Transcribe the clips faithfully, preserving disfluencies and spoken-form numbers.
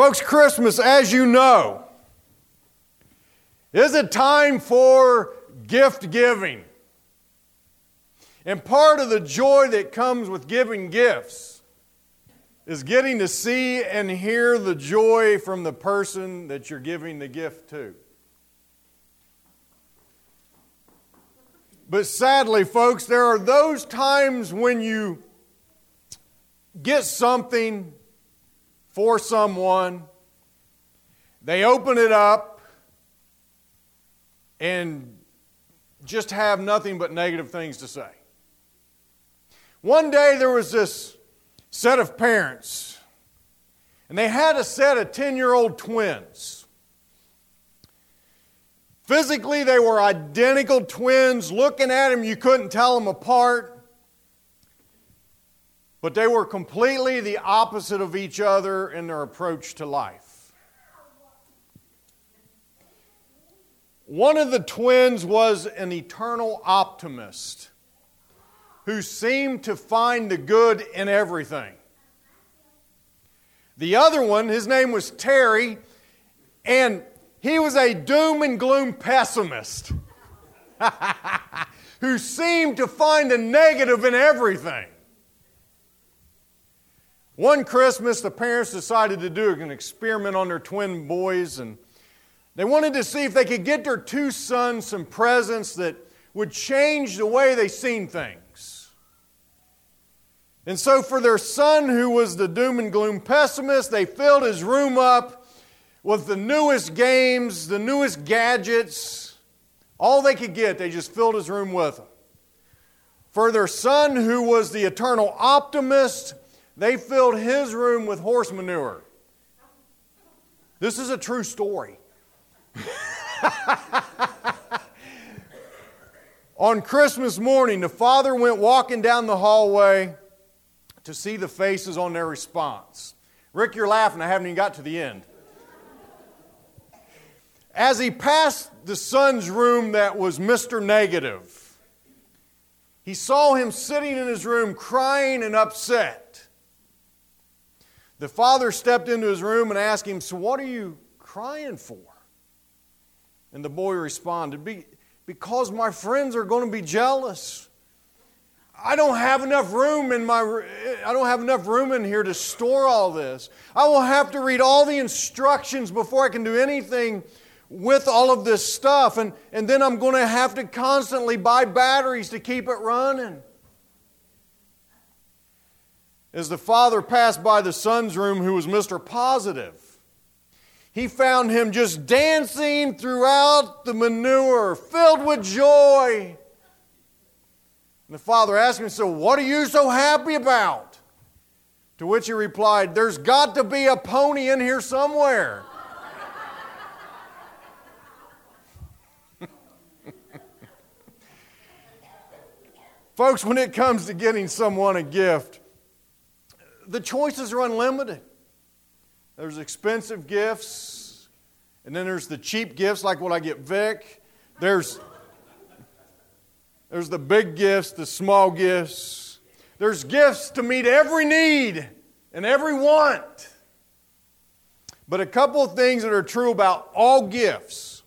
Folks, Christmas, as you know, is a time for gift giving. And part of the joy that comes with giving gifts is getting to see and hear the joy from the person that you're giving the gift to. But sadly, folks, there are those times when you get something for someone, they open it up and just have nothing but negative things to say. One day there was this set of parents, and they had a set of ten-year-old twins. Physically, they were identical twins. Looking at them, you couldn't tell them apart. But they were completely the opposite of each other in their approach to life. One of the twins was an eternal optimist who seemed to find the good in everything. The other one, his name was Terry, and he was a doom and gloom pessimist who seemed to find the negative in everything. One Christmas, the parents decided to do an experiment on their twin boys, and they wanted to see if they could get their two sons some presents that would change the way they seen things. And so for their son, who was the doom and gloom pessimist, they filled his room up with the newest games, the newest gadgets. All they could get, they just filled his room with them. For their son, who was the eternal optimist, they filled his room with horse manure. This is a true story. On Christmas morning, the father went walking down the hallway to see the faces on their response. Rick, you're laughing. I haven't even got to the end. As he passed the son's room that was Mister Negative, he saw him sitting in his room crying and upset. The father stepped into his room and asked him, "So what are you crying for?" And the boy responded, Be, because my friends are going to be jealous. I don't have enough room in my I don't have enough room in here to store all this. I will have to read all the instructions before I can do anything with all of this stuff. And, and then I'm going to have to constantly buy batteries to keep it running. As the father passed by the son's room, who was Mister Positive, he found him just dancing throughout the manure, filled with joy. And the father asked him, "So what are you so happy about?" To which he replied, "There's got to be a pony in here somewhere." Folks, when it comes to getting someone a gift, the choices are unlimited. There's expensive gifts, and then there's the cheap gifts like what I get Vic. There's, there's the big gifts, the small gifts. There's gifts to meet every need and every want. But a couple of things that are true about all gifts.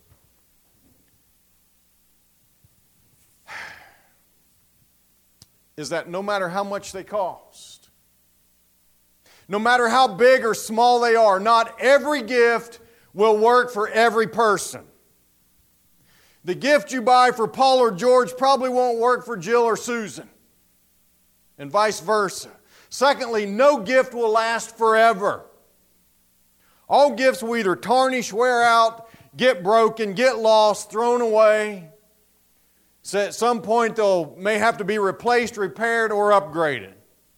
Is that no matter how much they cost, no matter how big or small they are, not every gift will work for every person. The gift you buy for Paul or George probably won't work for Jill or Susan, and vice versa. Secondly, no gift will last forever. All gifts will either tarnish, wear out, get broken, get lost, thrown away. So at some point, they may have to be replaced, repaired, or upgraded.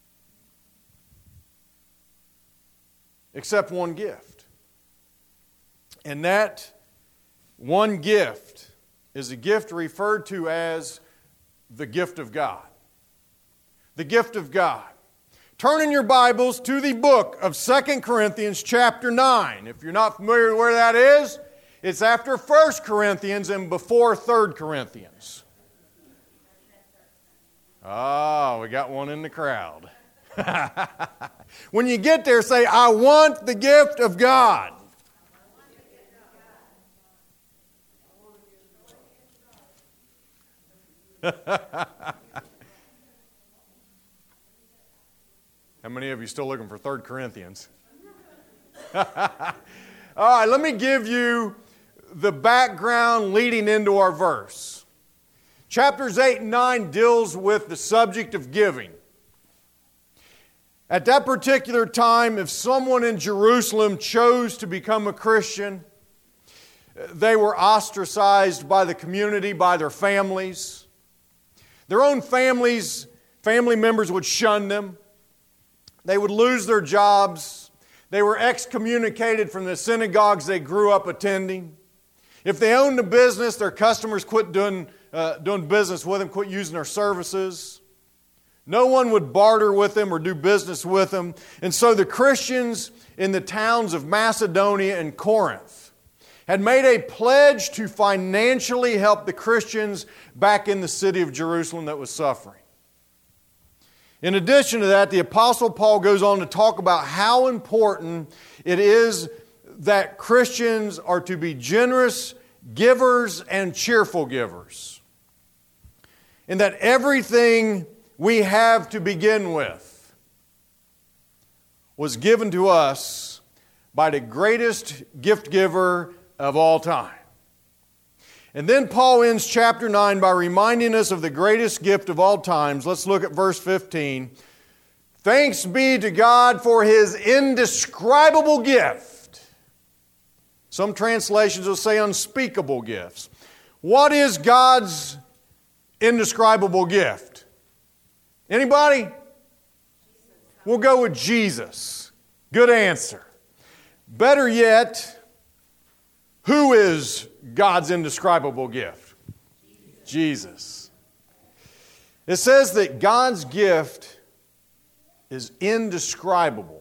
Except one gift. And that one gift is a gift referred to as the gift of God. The gift of God. Turn in your Bibles to the book of Second Corinthians chapter nine. If you're not familiar with where that is, it's after First Corinthians and before Third Corinthians. Oh, we got one in the crowd. When you get there, say, I want the gift of God. How many of you still looking for Third Corinthians? All right, let me give you the background leading into our verse. Chapters eight and nine deals with the subject of giving. At that particular time, if someone in Jerusalem chose to become a Christian, they were ostracized by the community, by their families. Their own families, family members would shun them. They would lose their jobs. They were excommunicated from the synagogues they grew up attending. If they owned a business, their customers quit doing, uh, doing business with them, quit using their services. No one would barter with them or do business with them. And so the Christians in the towns of Macedonia and Corinth had made a pledge to financially help the Christians back in the city of Jerusalem that was suffering. In addition to that, the Apostle Paul goes on to talk about how important it is that Christians are to be generous givers and cheerful givers. And that everything we have to begin with was given to us by the greatest gift giver of all time. And then Paul ends chapter nine by reminding us of the greatest gift of all times. Let's look at verse fifteen. Thanks be to God for His indescribable gift. Some translations will say unspeakable gifts. What is God's indescribable gift? Anybody? We'll go with Jesus. Good answer. Better yet, who is God's indescribable gift? Jesus. Jesus. It says that God's gift is indescribable.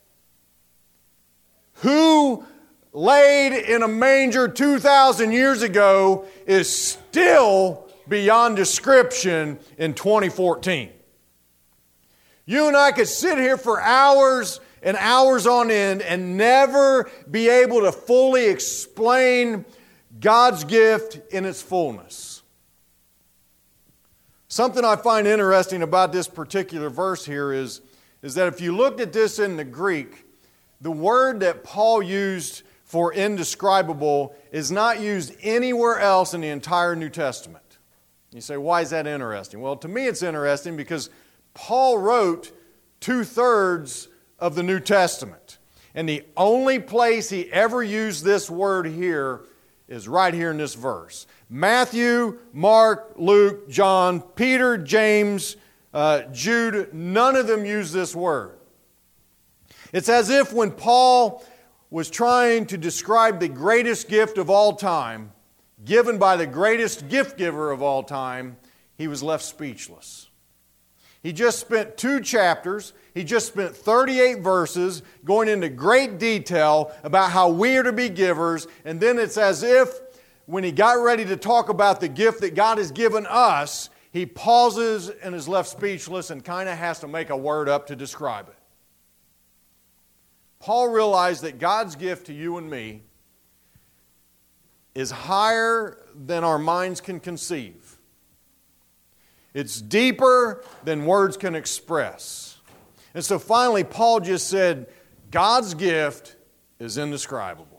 Who laid in a manger two thousand years ago is still beyond description in twenty fourteen. You and I could sit here for hours and hours on end and never be able to fully explain God's gift in its fullness. Something I find interesting about this particular verse here is, is that if you looked at this in the Greek, the word that Paul used for indescribable is not used anywhere else in the entire New Testament. You say, why is that interesting? Well, to me it's interesting because Paul wrote two-thirds of the New Testament. And the only place he ever used this word here is right here in this verse. Matthew, Mark, Luke, John, Peter, James, uh, Jude, none of them use this word. It's as if when Paul was trying to describe the greatest gift of all time, given by the greatest gift giver of all time, he was left speechless. He just spent two chapters, he just spent thirty-eight verses going into great detail about how we are to be givers, and then it's as if when he got ready to talk about the gift that God has given us, he pauses and is left speechless and kind of has to make a word up to describe it. Paul realized that God's gift to you and me is higher than our minds can conceive. It's deeper than words can express. And so finally, Paul just said, God's gift is indescribable.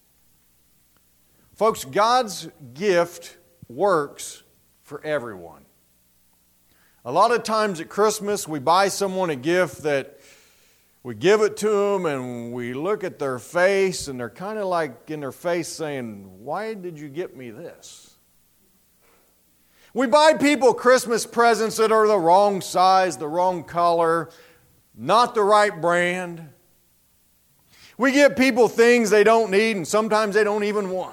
Folks, God's gift works for everyone. A lot of times at Christmas, we buy someone a gift that we give it to them and we look at their face and they're kind of like in their face saying, why did you get me this? We buy people Christmas presents that are the wrong size, the wrong color, not the right brand. We give people things they don't need and sometimes they don't even want.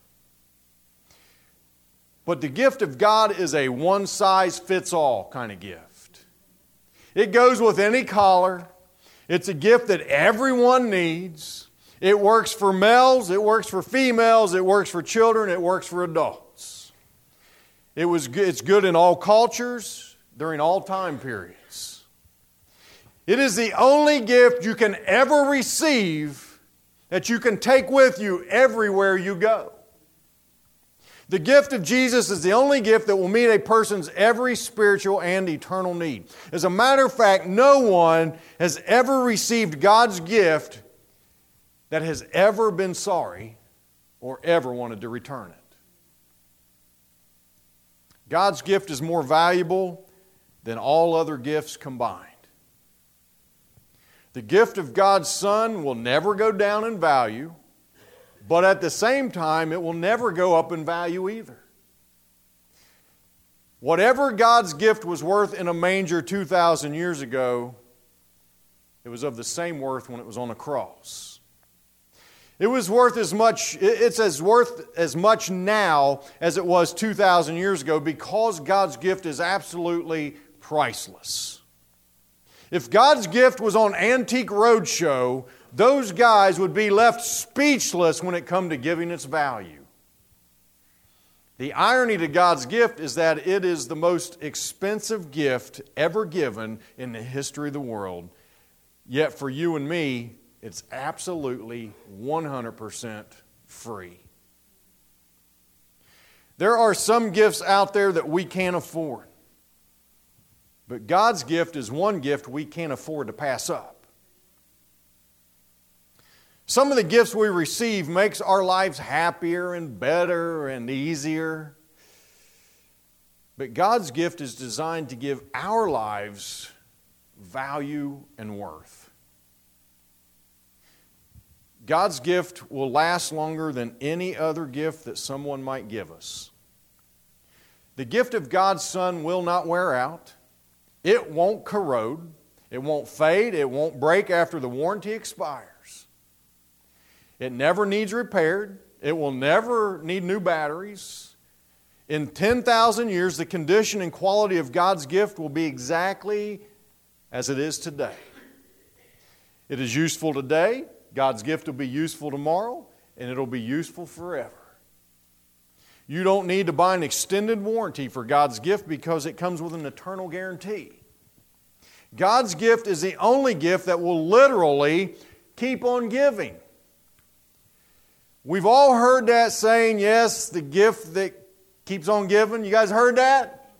But the gift of God is a one-size-fits-all kind of gift. It goes with any collar. It's a gift that everyone needs. It works for males, it works for females, it works for children, it works for adults. It was, it's good in all cultures, during all time periods. It is the only gift you can ever receive that you can take with you everywhere you go. The gift of Jesus is the only gift that will meet a person's every spiritual and eternal need. As a matter of fact, no one has ever received God's gift that has ever been sorry or ever wanted to return it. God's gift is more valuable than all other gifts combined. The gift of God's Son will never go down in value, but at the same time, it will never go up in value either. Whatever God's gift was worth in a manger two thousand years ago, it was of the same worth when it was on a cross. It was worth as much, it's as worth as much now as it was two thousand years ago because God's gift is absolutely priceless. If God's gift was on Antique Roadshow, those guys would be left speechless when it come to giving its value. The irony to God's gift is that it is the most expensive gift ever given in the history of the world. Yet for you and me, it's absolutely one hundred percent free. There are some gifts out there that we can't afford. But God's gift is one gift we can't afford to pass up. Some of the gifts we receive makes our lives happier and better and easier. But God's gift is designed to give our lives value and worth. God's gift will last longer than any other gift that someone might give us. The gift of God's Son will not wear out. It won't corrode. It won't fade. It won't break after the warranty expires. It never needs repaired. It will never need new batteries. In ten thousand years, the condition and quality of God's gift will be exactly as it is today. It is useful today. God's gift will be useful tomorrow, and it'll be useful forever. You don't need to buy an extended warranty for God's gift because it comes with an eternal guarantee. God's gift is the only gift that will literally keep on giving. We've all heard that saying, yes, the gift that keeps on giving. You guys heard that?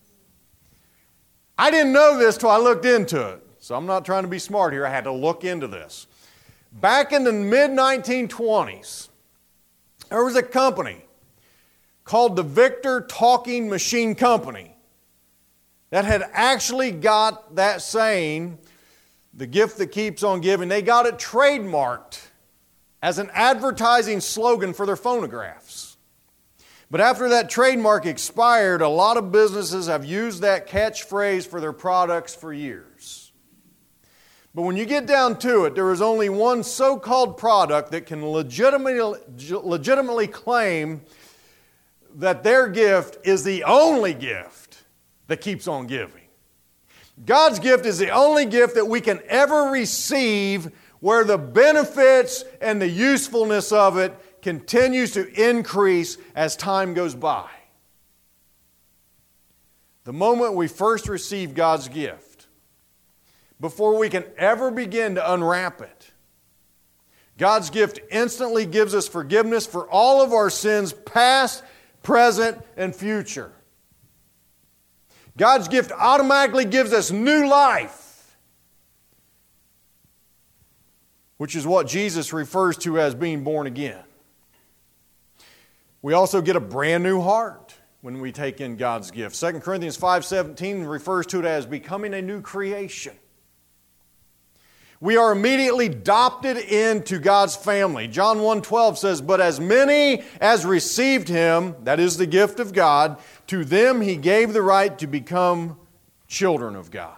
I didn't know this till I looked into it. So I'm not trying to be smart here. I had to look into this. Back in the mid nineteen twenties, there was a company called the Victor Talking Machine Company that had actually got that saying, the gift that keeps on giving, they got it trademarked as an advertising slogan for their phonographs. But after that trademark expired, a lot of businesses have used that catchphrase for their products for years. But when you get down to it, there is only one so-called product that can legitimately, legitimately claim that their gift is the only gift that keeps on giving. God's gift is the only gift that we can ever receive where the benefits and the usefulness of it continues to increase as time goes by. The moment we first receive God's gift, before we can ever begin to unwrap it, God's gift instantly gives us forgiveness for all of our sins, past, present, and future. God's gift automatically gives us new life, which is what Jesus refers to as being born again. We also get a brand new heart when we take in God's gift. Second Corinthians five seventeen refers to it as becoming a new creation. We are immediately adopted into God's family. John one twelve says, "But as many as received Him," that is the gift of God, "to them He gave the right to become children of God."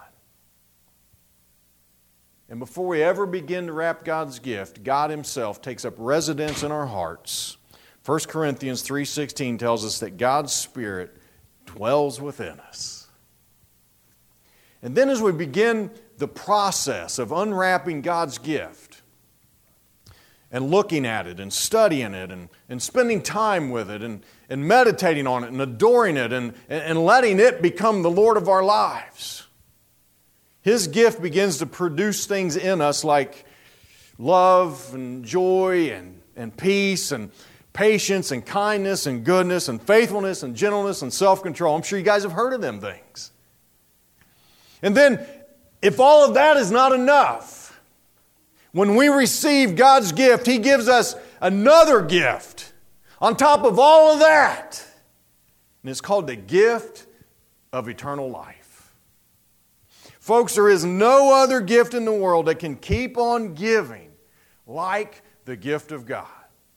And before we ever begin to wrap God's gift, God Himself takes up residence in our hearts. First Corinthians three sixteen tells us that God's Spirit dwells within us. And then as we begin the process of unwrapping God's gift and looking at it and studying it and, and spending time with it and, and meditating on it and adoring it and, and letting it become the Lord of our lives, His gift begins to produce things in us like love and joy and, and peace and patience and kindness and goodness and faithfulness and gentleness and self-control. I'm sure you guys have heard of them things. And then, if all of that is not enough, when we receive God's gift, He gives us another gift on top of all of that. And it's called the gift of eternal life. Folks, there is no other gift in the world that can keep on giving like the gift of God.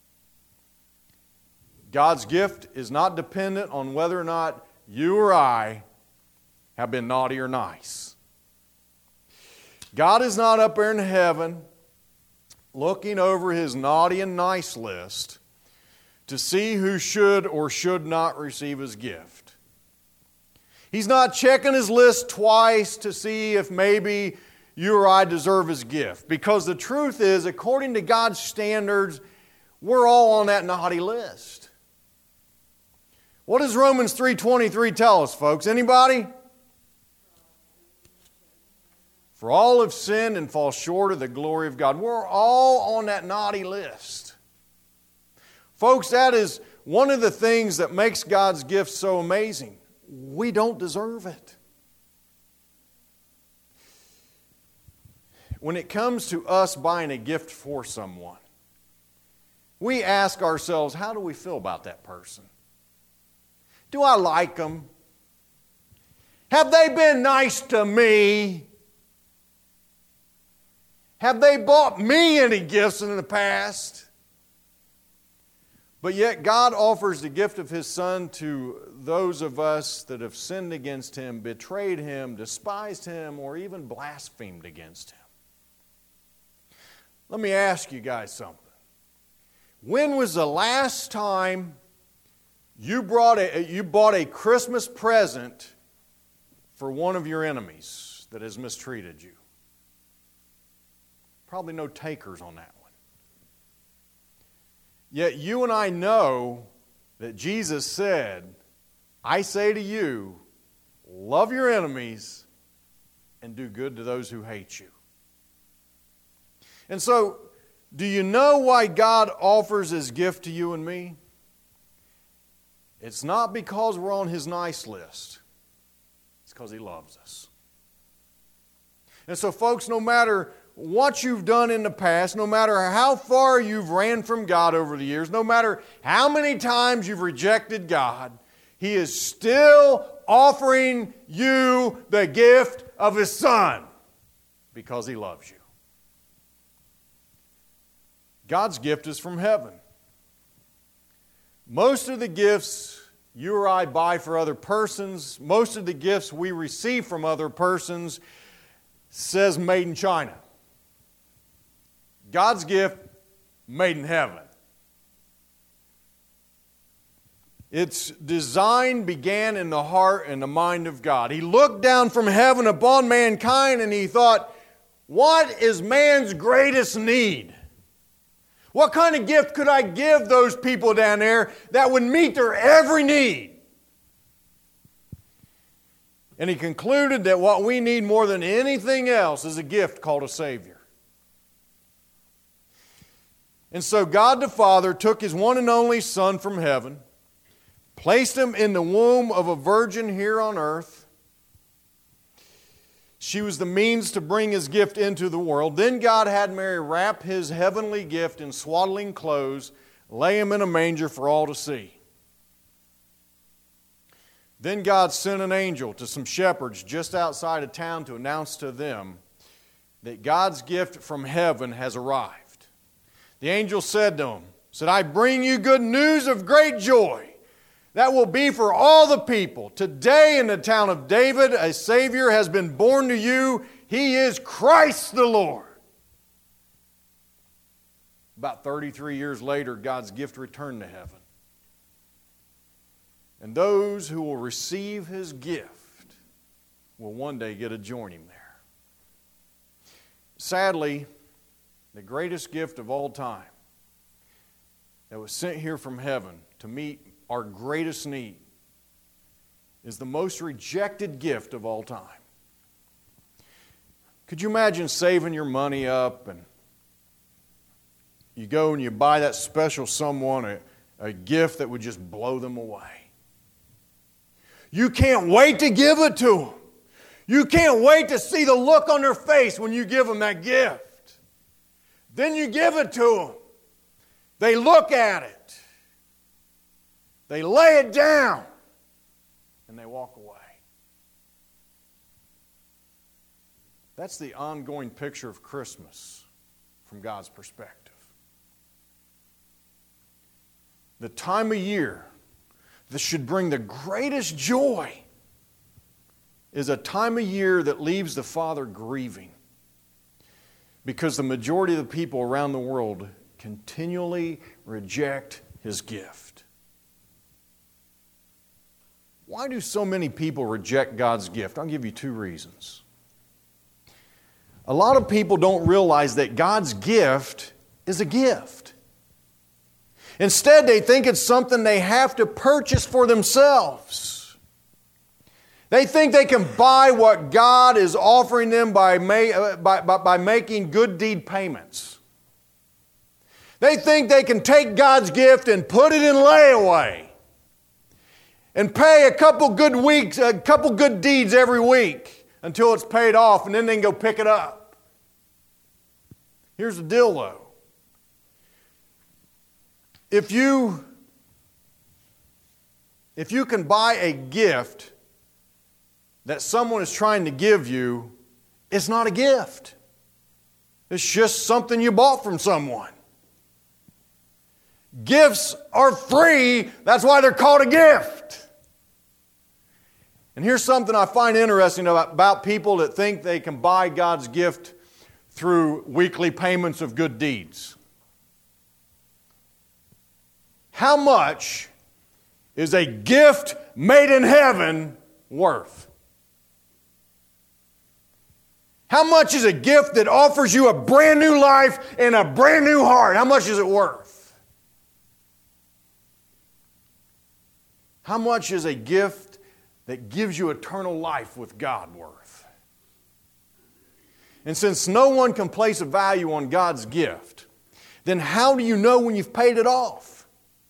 God's gift is not dependent on whether or not you or I have been naughty or nice. God is not up there in heaven looking over His naughty and nice list to see who should or should not receive His gift. He's not checking His list twice to see if maybe you or I deserve His gift. Because the truth is, according to God's standards, we're all on that naughty list. What does Romans three twenty-three tell us, folks? Anybody? For all have sinned and fall short of the glory of God. We're all on that naughty list. Folks, that is one of the things that makes God's gift so amazing. We don't deserve it. When it comes to us buying a gift for someone, we ask ourselves, how do we feel about that person? Do I like them? Have they been nice to me? Have they bought me any gifts in the past? But yet God offers the gift of His Son to those of us that have sinned against Him, betrayed Him, despised Him, or even blasphemed against Him. Let me ask you guys something. When was the last time you brought a, you bought a Christmas present for one of your enemies that has mistreated you? Probably no takers on that one. Yet you and I know that Jesus said, I say to you, love your enemies and do good to those who hate you. And so, do you know why God offers His gift to you and me? It's not because we're on His nice list. It's because He loves us. And so, folks, no matter what you've done in the past, no matter how far you've ran from God over the years, no matter how many times you've rejected God, He is still offering you the gift of His Son because He loves you. God's gift is from heaven. Most of the gifts you or I buy for other persons, most of the gifts we receive from other persons says made in China. God's gift, made in heaven. Its design began in the heart and the mind of God. He looked down from heaven upon mankind and He thought, what is man's greatest need? What kind of gift could I give those people down there that would meet their every need? And He concluded that what we need more than anything else is a gift called a Savior. And so God the Father took His one and only Son from heaven, placed Him in the womb of a virgin here on earth. She was the means to bring His gift into the world. Then God had Mary wrap His heavenly gift in swaddling clothes, lay Him in a manger for all to see. Then God sent an angel to some shepherds just outside of town to announce to them that God's gift from heaven has arrived. The angel said to them, said, I bring you good news of great joy that will be for all the people. Today in the town of David, a Savior has been born to you. He is Christ the Lord. About thirty-three years later, God's gift returned to heaven. And those who will receive His gift will one day get to join Him there. Sadly, the greatest gift of all time that was sent here from heaven to meet our greatest need is the most rejected gift of all time. Could you imagine saving your money up and you go and you buy that special someone a, a gift that would just blow them away? You can't wait to give it to them. You can't wait to see the look on their face when you give them that gift. Then you give it to them. They look at it. They lay it down. And they walk away. That's the ongoing picture of Christmas from God's perspective. The time of year that should bring the greatest joy is a time of year that leaves the Father grieving, because the majority of the people around the world continually reject His gift. Why do so many people reject God's gift? I'll give you two reasons. A lot of people don't realize that God's gift is a gift. Instead, they think it's something they have to purchase for themselves. They think they can buy what God is offering them by, ma- by, by, by making good deed payments. They think they can take God's gift and put it in layaway and pay a couple good weeks, a couple good deeds every week until it's paid off, and then they can go pick it up. Here's the deal, though. If you, if you can buy a gift that someone is trying to give you, it's not a gift. It's just something you bought from someone. Gifts are free. That's why they're called a gift. And here's something I find interesting about, about people that think they can buy God's gift through weekly payments of good deeds. How much is a gift made in heaven worth? How much is a gift that offers you a brand new life and a brand new heart? How much is it worth? How much is a gift that gives you eternal life with God worth? And since no one can place a value on God's gift, then how do you know when you've paid it off?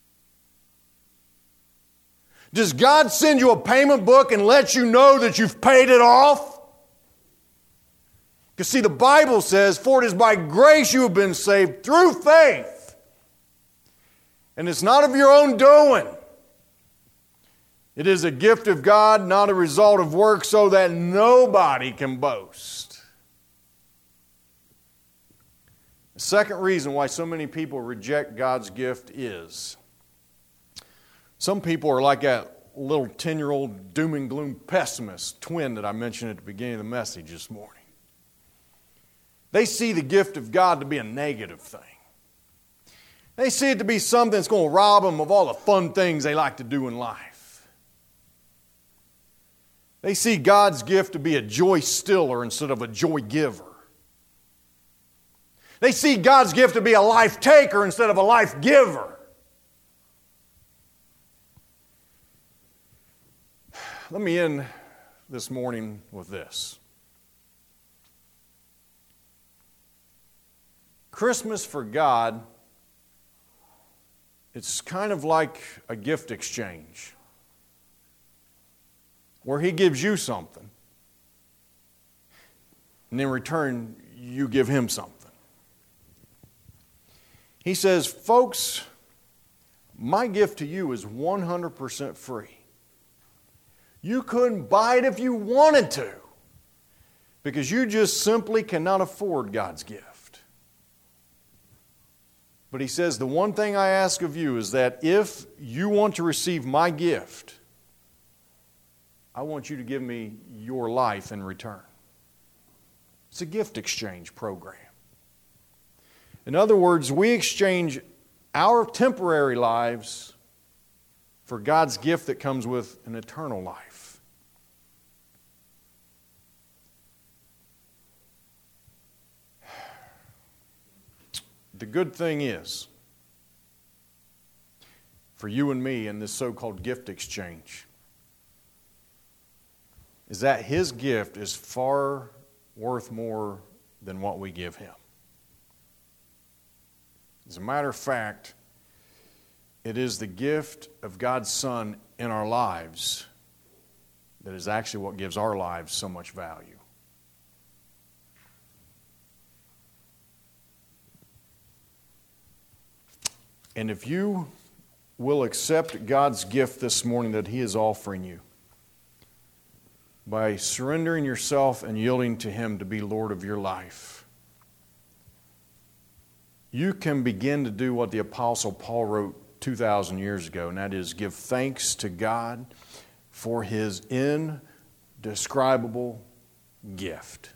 Does God send you a payment book and let you know that you've paid it off? Because see, the Bible says, "For it is by grace you have been saved through faith. And it's not of your own doing. It is a gift of God, not a result of work, so that nobody can boast." The second reason why so many people reject God's gift is some people are like that little ten-year-old doom and gloom pessimist twin that I mentioned at the beginning of the message this morning. They see the gift of God to be a negative thing. They see it to be something that's going to rob them of all the fun things they like to do in life. They see God's gift to be a joy stiller instead of a joy giver. They see God's gift to be a life taker instead of a life giver. Let me end this morning with this. Christmas for God, it's kind of like a gift exchange where He gives you something, and in return, you give Him something. He says, folks, my gift to you is one hundred percent free. You couldn't buy it if you wanted to, because you just simply cannot afford God's gift. But He says, the one thing I ask of you is that if you want to receive my gift, I want you to give me your life in return. It's a gift exchange program. In other words, we exchange our temporary lives for God's gift that comes with an eternal life. The good thing is, for you and me in this so-called gift exchange, is that His gift is far worth more than what we give Him. As a matter of fact, it is the gift of God's Son in our lives that is actually what gives our lives so much value. And if you will accept God's gift this morning that He is offering you, by surrendering yourself and yielding to Him to be Lord of your life, you can begin to do what the Apostle Paul wrote two thousand years ago, and that is give thanks to God for His indescribable gift.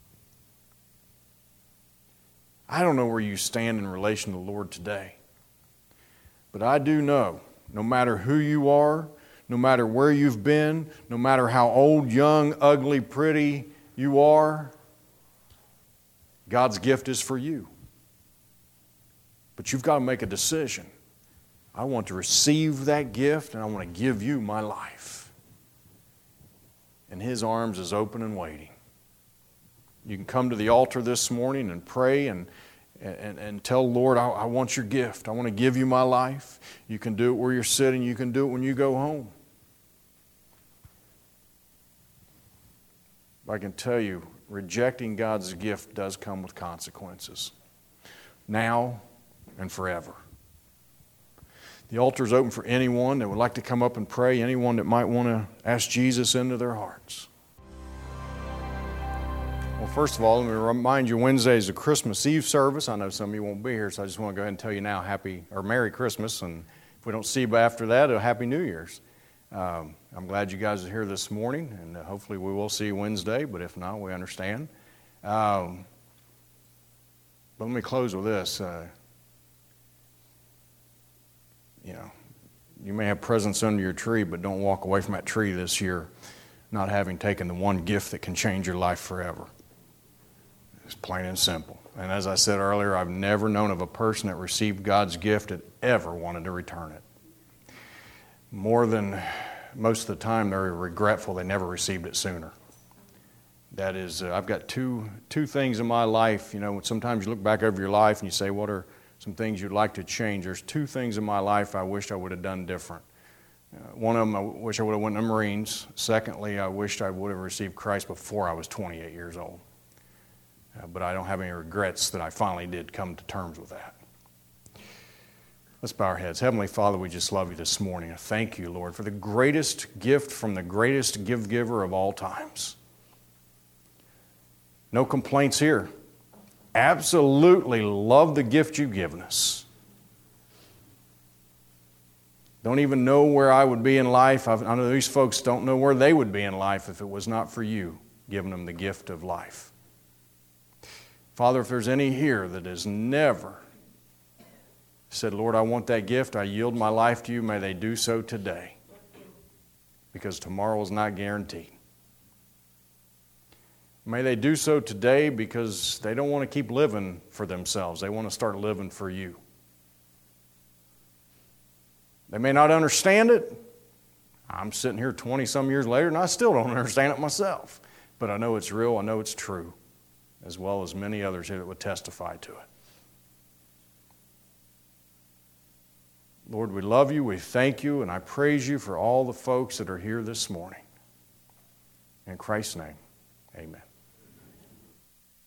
I don't know where you stand in relation to the Lord today, but I do know, no matter who you are, no matter where you've been, no matter how old, young, ugly, pretty you are, God's gift is for you. But you've got to make a decision. I want to receive that gift, and I want to give you my life. And His arms is open and waiting. You can come to the altar this morning and pray and And, and tell Lord, I, I want your gift. I want to give you my life. You can do it where you're sitting. You can do it when you go home. But I can tell you, rejecting God's gift does come with consequences. Now and forever. The altar is open for anyone that would like to come up and pray, anyone that might want to ask Jesus into their hearts. Well, first of all, let me remind you, Wednesday is a Christmas Eve service. I know some of you won't be here, so I just want to go ahead and tell you now, happy or Merry Christmas, and if we don't see you after that, a Happy New Year's. Um, I'm glad you guys are here this morning, and uh, hopefully we will see you Wednesday, but if not, we understand. Um, but let me close with this. Uh, you know, you may have presents under your tree, but don't walk away from that tree this year not having taken the one gift that can change your life forever. It's plain and simple. And as I said earlier, I've never known of a person that received God's gift that ever wanted to return it. More than most of the time, they're regretful they never received it sooner. That is, uh, I've got two two things in my life. You know, sometimes you look back over your life and you say, what are some things you'd like to change? There's two things in my life I wish I would have done different. Uh, one of them, I wish I would have went in the Marines. Secondly, I wished I would have received Christ before I was twenty-eight years old. Uh, but I don't have any regrets that I finally did come to terms with that. Let's bow our heads. Heavenly Father, we just love you this morning. I thank you, Lord, for the greatest gift from the greatest gift giver of all times. No complaints here. Absolutely love the gift you've given us. Don't even know where I would be in life. I've, I know these folks don't know where they would be in life if it was not for you giving them the gift of life. Father, if there's any here that has never said, Lord, I want that gift, I yield my life to you, may they do so today. Because tomorrow is not guaranteed. May they do so today because they don't want to keep living for themselves. They want to start living for you. They may not understand it. I'm sitting here twenty-some years later and I still don't understand it myself. But I know it's real, I know it's true, as well as many others here that would testify to it. Lord, we love you, we thank you, and I praise you for all the folks that are here this morning. In Christ's name, amen.